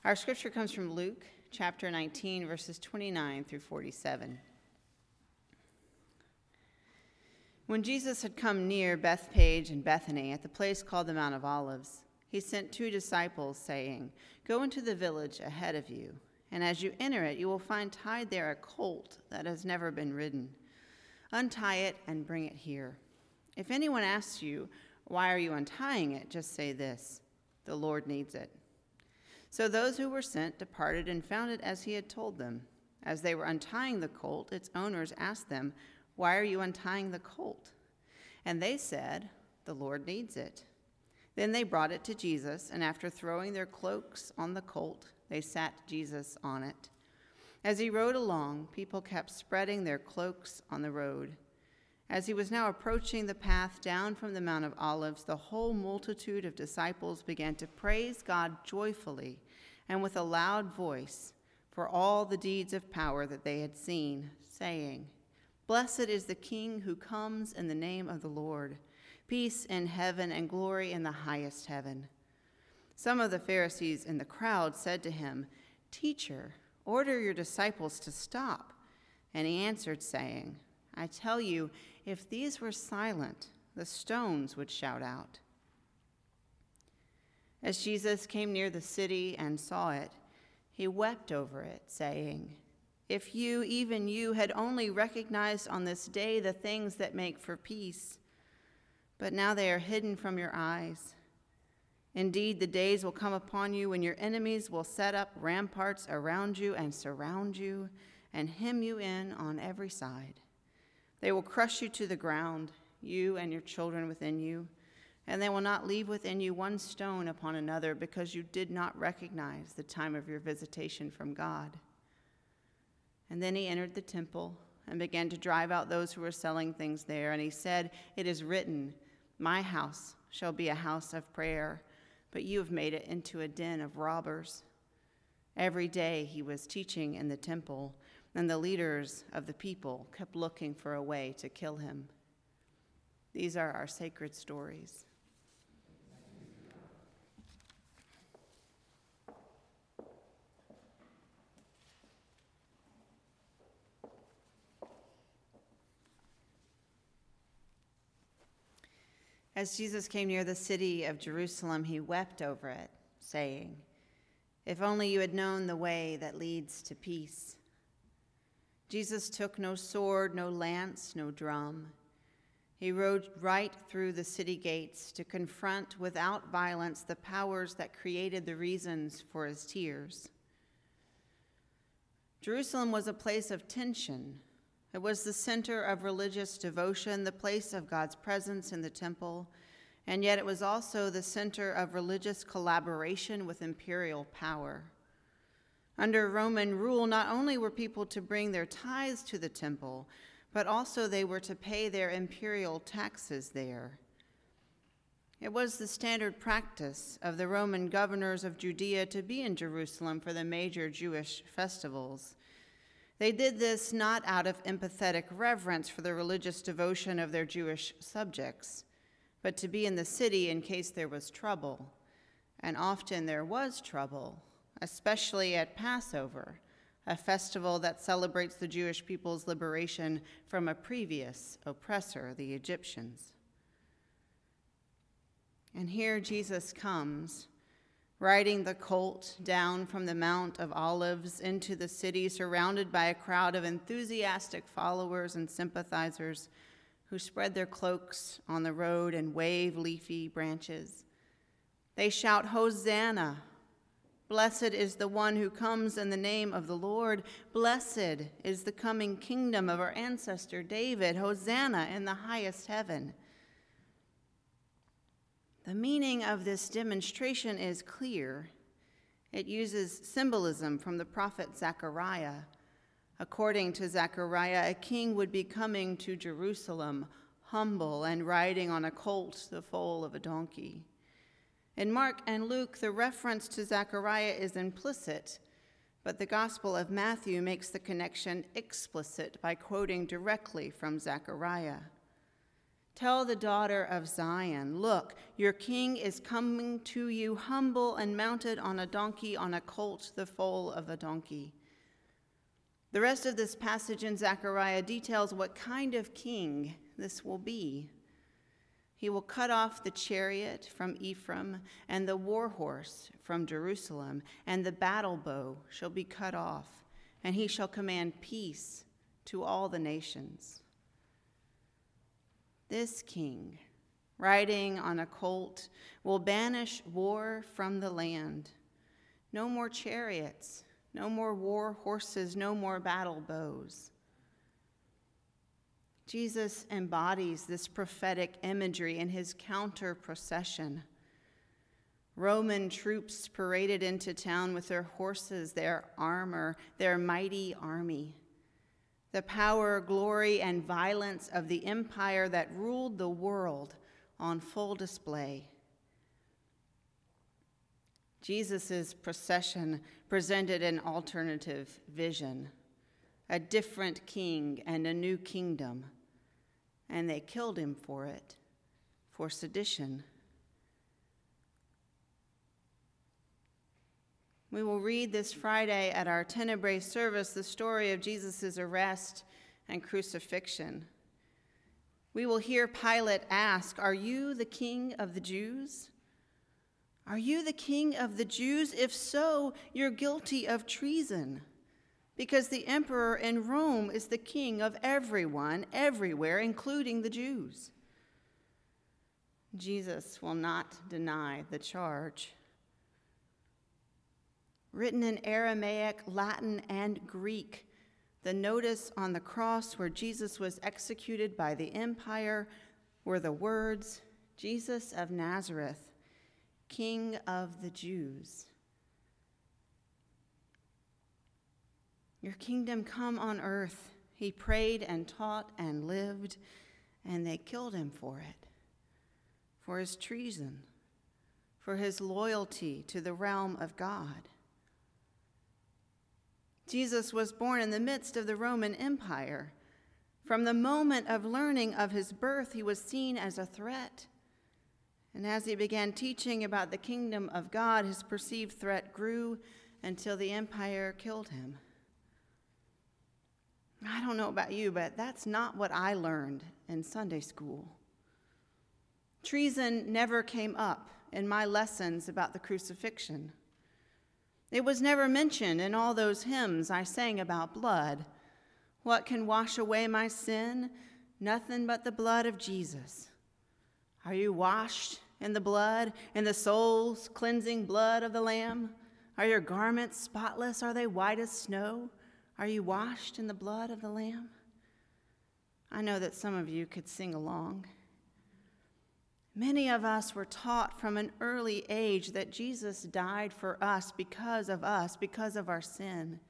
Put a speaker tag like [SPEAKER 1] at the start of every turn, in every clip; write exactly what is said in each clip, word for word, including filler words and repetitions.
[SPEAKER 1] Our scripture comes from Luke chapter nineteen, verses twenty-nine through forty-seven. When Jesus had come near Bethphage and Bethany at the place called the Mount of Olives, he sent two disciples, saying, "Go into the village ahead of you, and as you enter it, you will find tied there a colt that has never been ridden. Untie it and bring it here. If anyone asks you, 'Why are you untying it?' just say this, 'The Lord needs it.'" So those who were sent departed and found it as he had told them. As they were untying the colt, its owners asked them, "Why are you untying the colt?" And they said, "The Lord needs it." Then they brought it to Jesus, and after throwing their cloaks on the colt, they sat Jesus on it. As he rode along, people kept spreading their cloaks on the road. As he was now approaching the path down from the Mount of Olives, the whole multitude of disciples began to praise God joyfully and with a loud voice for all the deeds of power that they had seen, saying, "Blessed is the King who comes in the name of the Lord. Peace in heaven and glory in the highest heaven." Some of the Pharisees in the crowd said to him, "Teacher, order your disciples to stop." And he answered, saying, "I tell you, if these were silent, the stones would shout out." As Jesus came near the city and saw it, he wept over it, saying, "If you, even you, had only recognized on this day the things that make for peace, but now they are hidden from your eyes. Indeed, the days will come upon you when your enemies will set up ramparts around you and surround you and hem you in on every side. They will crush you to the ground, you and your children within you, and they will not leave within you one stone upon another, because you did not recognize the time of your visitation from God." And then he entered the temple and began to drive out those who were selling things there. And he said, "It is written, 'My house shall be a house of prayer,' but you have made it into a den of robbers." Every day he was teaching in the temple, and the leaders of the people kept looking for a way to kill him. These are our sacred stories. As Jesus came near the city of Jerusalem, he wept over it, saying, "If only you had known the way that leads to peace." Jesus took no sword, no lance, no drum. He rode right through the city gates to confront without violence the powers that created the reasons for his tears. Jerusalem was a place of tension. It was the center of religious devotion, the place of God's presence in the temple, and yet it was also the center of religious collaboration with imperial power. Under Roman rule, not only were people to bring their tithes to the temple, but also they were to pay their imperial taxes there. It was the standard practice of the Roman governors of Judea to be in Jerusalem for the major Jewish festivals. They did this not out of empathetic reverence for the religious devotion of their Jewish subjects, but to be in the city in case there was trouble. And often there was trouble, especially at Passover, a festival that celebrates the Jewish people's liberation from a previous oppressor, the Egyptians. And here Jesus comes, riding the colt down from the Mount of Olives into the city, surrounded by a crowd of enthusiastic followers and sympathizers who spread their cloaks on the road and wave leafy branches. They shout, "Hosanna! Blessed is the one who comes in the name of the Lord. Blessed is the coming kingdom of our ancestor David. Hosanna in the highest heaven." The meaning of this demonstration is clear. It uses symbolism from the prophet Zechariah. According to Zechariah, a king would be coming to Jerusalem, humble and riding on a colt, the foal of a donkey. In Mark and Luke, the reference to Zechariah is implicit, but the Gospel of Matthew makes the connection explicit by quoting directly from Zechariah. Tell the daughter of Zion, look, your king is coming to you, humble and mounted on a donkey, on a colt, the foal of a donkey. The rest of this passage in Zechariah details what kind of king this will be. He will cut off the chariot from Ephraim and the war horse from Jerusalem, and the battle bow shall be cut off, and he shall command peace to all the nations. This king, riding on a colt, will banish war from the land. No more chariots, no more war horses, no more battle bows. Jesus embodies this prophetic imagery in his counter procession. Roman troops paraded into town with their horses, their armor, their mighty army. The power, glory, and violence of the empire that ruled the world on full display. Jesus' procession presented an alternative vision, a different king and a new kingdom, and they killed him for it, for sedition. We will read this Friday at our Tenebrae service the story of Jesus' arrest and crucifixion. We will hear Pilate ask, "Are you the king of the Jews? Are you the king of the Jews? If so, you're guilty of treason, because the emperor in Rome is the king of everyone, everywhere, including the Jews." Jesus will not deny the charge. Written in Aramaic, Latin, and Greek, the notice on the cross where Jesus was executed by the empire were the words, "Jesus of Nazareth, King of the Jews." Your kingdom come on earth. He prayed and taught and lived, and they killed him for it, for his treason, for his loyalty to the realm of God. Jesus was born in the midst of the Roman Empire. From the moment of learning of his birth, he was seen as a threat. And as he began teaching about the kingdom of God, his perceived threat grew until the empire killed him. I don't know about you, but that's not what I learned in Sunday school. Treason never came up in my lessons about the crucifixion. It was never mentioned in all those hymns I sang about blood. What can wash away my sin? Nothing but the blood of Jesus. Are you washed in the blood, in the soul's cleansing blood of the Lamb? Are your garments spotless? Are they white as snow? Are you washed in the blood of the Lamb? I know that some of you could sing along. Many of us were taught from an early age that Jesus died for us because of us, because of our sin.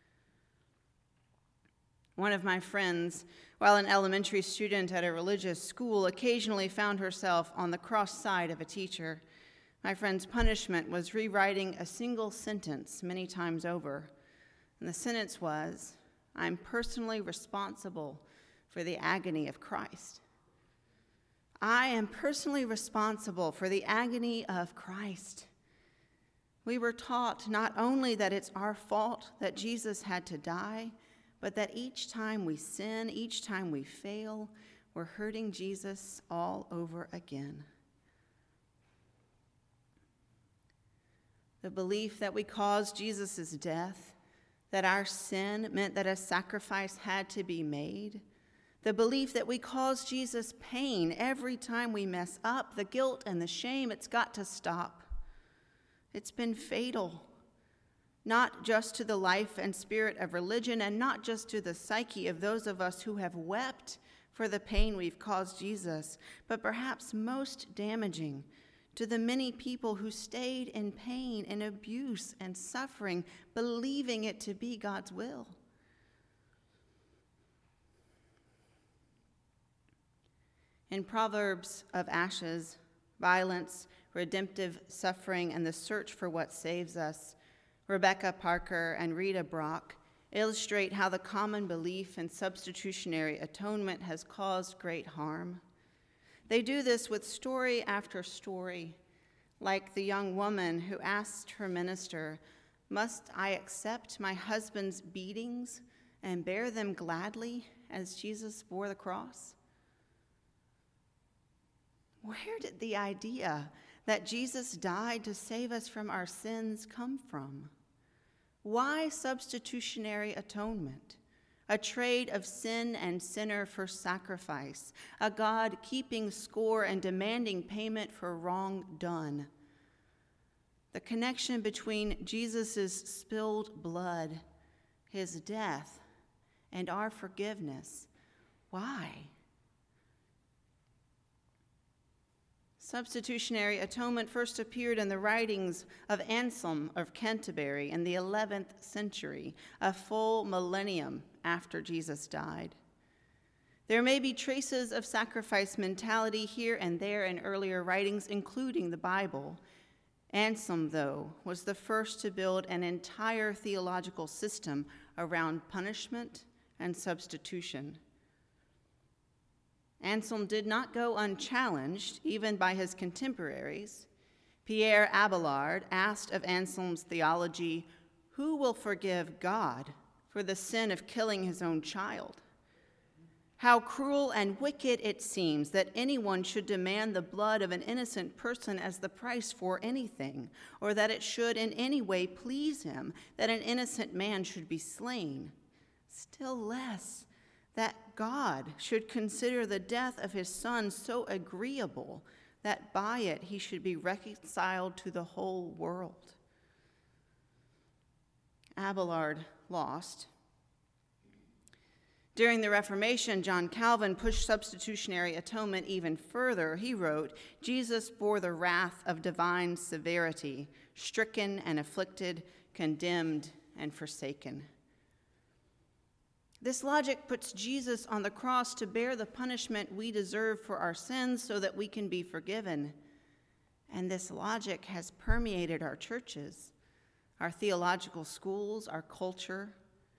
[SPEAKER 1] One of my friends, while an elementary student at a religious school, occasionally found herself on the cross side of a teacher. My friend's punishment was rewriting a single sentence many times over. And the sentence was, "I'm personally responsible for the agony of Christ." I am personally responsible for the agony of Christ. We were taught not only that it's our fault that Jesus had to die, but that each time we sin, each time we fail, we're hurting Jesus all over again. The belief that we caused Jesus' death, that our sin meant that a sacrifice had to be made, the belief that we cause Jesus pain every time we mess up, the guilt and the shame, it's got to stop. It's been fatal, not just to the life and spirit of religion, and not just to the psyche of those of us who have wept for the pain we've caused Jesus, but perhaps most damaging to the many people who stayed in pain and abuse and suffering, believing it to be God's will. In Proverbs of Ashes, Violence, Redemptive Suffering, and the Search for What Saves Us, Rebecca Parker and Rita Brock illustrate how the common belief in substitutionary atonement has caused great harm. They do this with story after story, like the young woman who asked her minister, "Must I accept my husband's beatings and bear them gladly as Jesus bore the cross?" Where did the idea that Jesus died to save us from our sins come from? Why substitutionary atonement? A trade of sin and sinner for sacrifice, a God keeping score and demanding payment for wrong done. The connection between Jesus' spilled blood, his death, and our forgiveness. Why? Substitutionary atonement first appeared in the writings of Anselm of Canterbury in the eleventh century, a full millennium after Jesus died. There may be traces of sacrifice mentality here and there in earlier writings, including the Bible. Anselm, though, was the first to build an entire theological system around punishment and substitution. Anselm did not go unchallenged, even by his contemporaries. Pierre Abelard asked of Anselm's theology, "Who will forgive God for the sin of killing his own child? How cruel and wicked it seems that anyone should demand the blood of an innocent person as the price for anything, or that it should in any way please him that an innocent man should be slain. Still less that God should consider the death of his son so agreeable that by it he should be reconciled to the whole world." Abelard lost. During the Reformation, John Calvin pushed substitutionary atonement even further. He wrote, "Jesus bore the wrath of divine severity, stricken and afflicted, condemned and forsaken." This logic puts Jesus on the cross to bear the punishment we deserve for our sins so that we can be forgiven. And this logic has permeated our churches, our theological schools, our culture.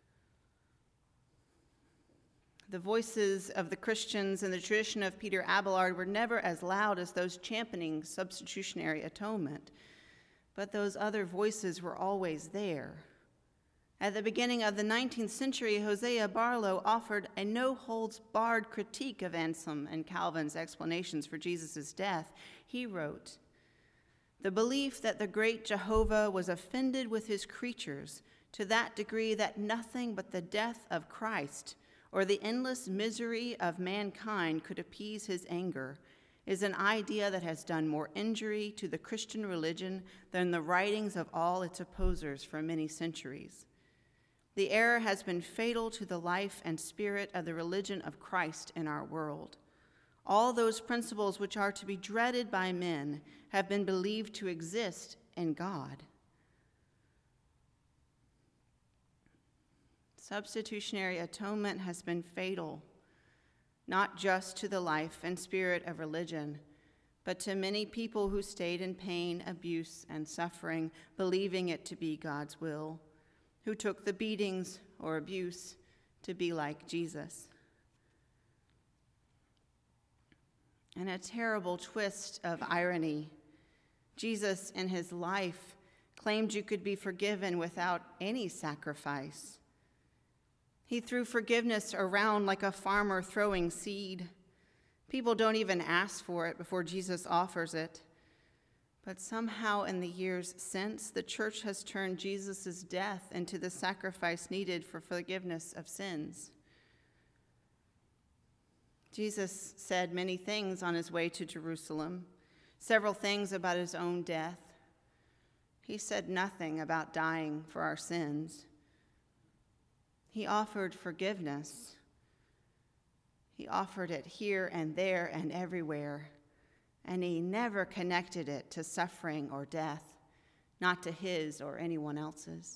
[SPEAKER 1] The voices of the Christians in the tradition of Peter Abelard were never as loud as those championing substitutionary atonement, but those other voices were always there. At the beginning of the nineteenth century, Hosea Barlow offered a no-holds-barred critique of Anselm and Calvin's explanations for Jesus' death. He wrote, "The belief that the great Jehovah was offended with his creatures to that degree that nothing but the death of Christ or the endless misery of mankind could appease his anger is an idea that has done more injury to the Christian religion than the writings of all its opposers for many centuries. The error has been fatal to the life and spirit of the religion of Christ in our world. All those principles which are to be dreaded by men have been believed to exist in God." Substitutionary atonement has been fatal, not just to the life and spirit of religion, but to many people who stayed in pain, abuse, and suffering, believing it to be God's will, who took the beatings or abuse to be like Jesus. In a terrible twist of irony, Jesus in his life claimed you could be forgiven without any sacrifice. He threw forgiveness around like a farmer throwing seed. People don't even ask for it before Jesus offers it. But somehow in the years since, the church has turned Jesus' death into the sacrifice needed for forgiveness of sins. Jesus said many things on his way to Jerusalem, several things about his own death. He said nothing about dying for our sins. He offered forgiveness. He offered it here and there and everywhere. And he never connected it to suffering or death, not to his or anyone else's.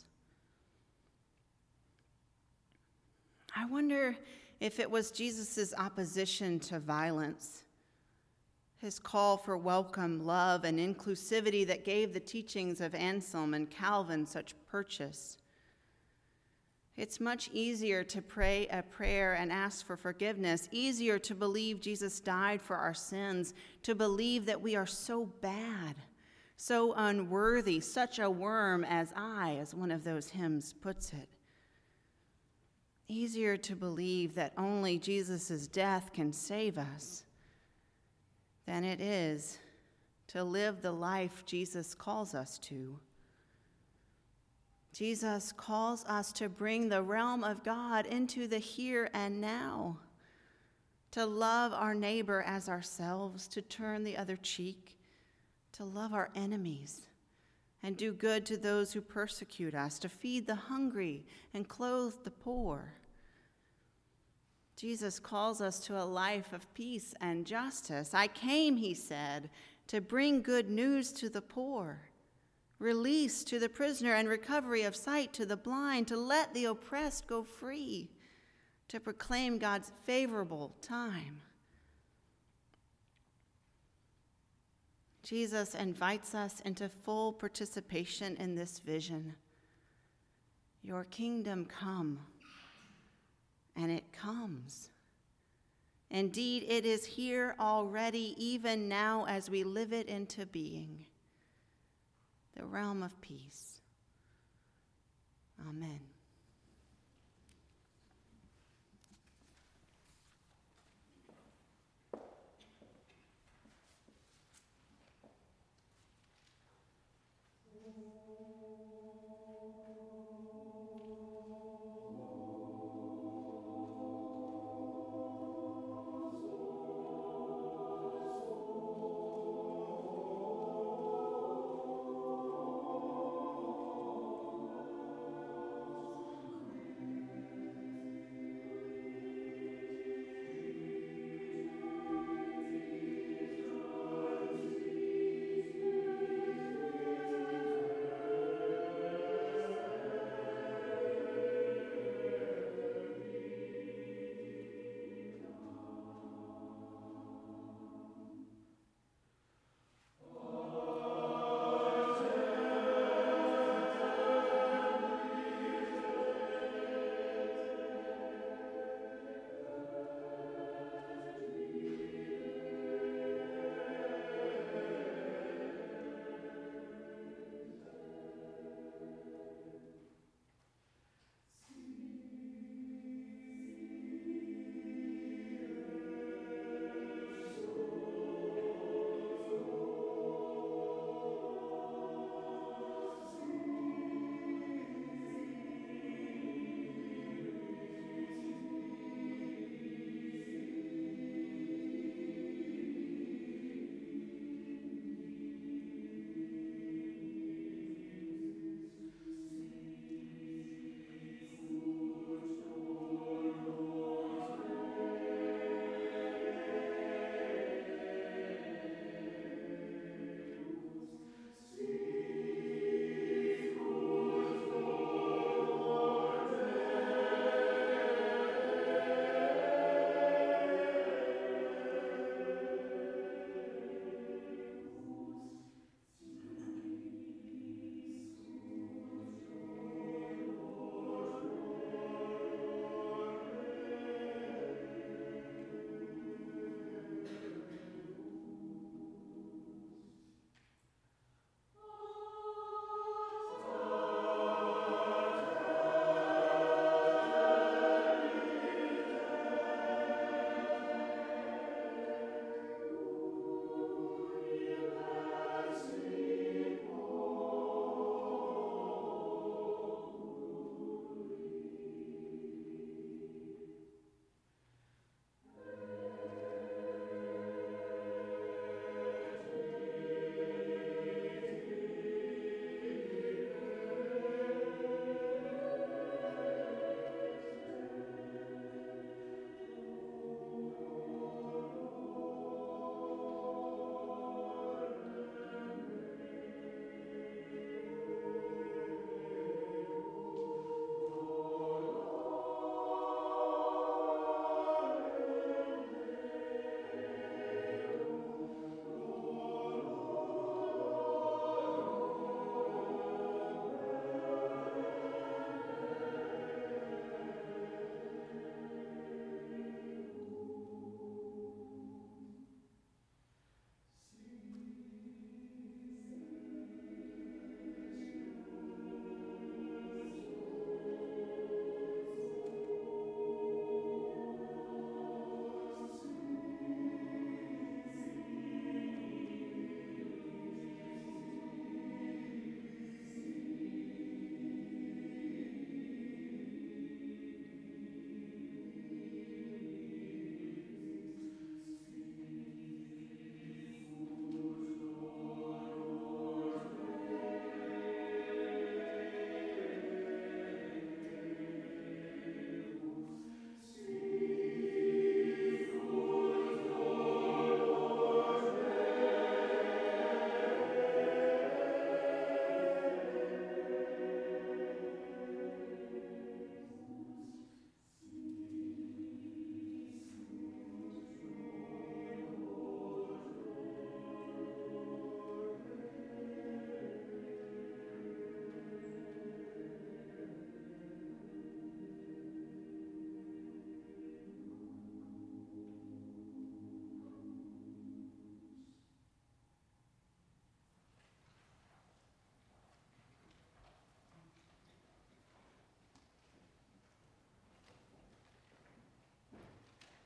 [SPEAKER 1] I wonder if it was Jesus' opposition to violence, his call for welcome, love, and inclusivity that gave the teachings of Anselm and Calvin such purchase. It's much easier to pray a prayer and ask for forgiveness, easier to believe Jesus died for our sins, to believe that we are so bad, so unworthy, such a worm as I, as one of those hymns puts it. Easier to believe that only Jesus' death can save us than it is to live the life Jesus calls us to. Jesus calls us to bring the realm of God into the here and now, to love our neighbor as ourselves, to turn the other cheek, to love our enemies, and do good to those who persecute us, to feed the hungry and clothe the poor. Jesus calls us to a life of peace and justice. I came, he said, to bring good news to the poor, release to the prisoner, and recovery of sight to the blind, to let the oppressed go free, to proclaim God's favorable time. Jesus invites us into full participation in this vision. Your kingdom come, and it comes. Indeed, it is here already, even now as we live it into being. The realm of peace. Amen.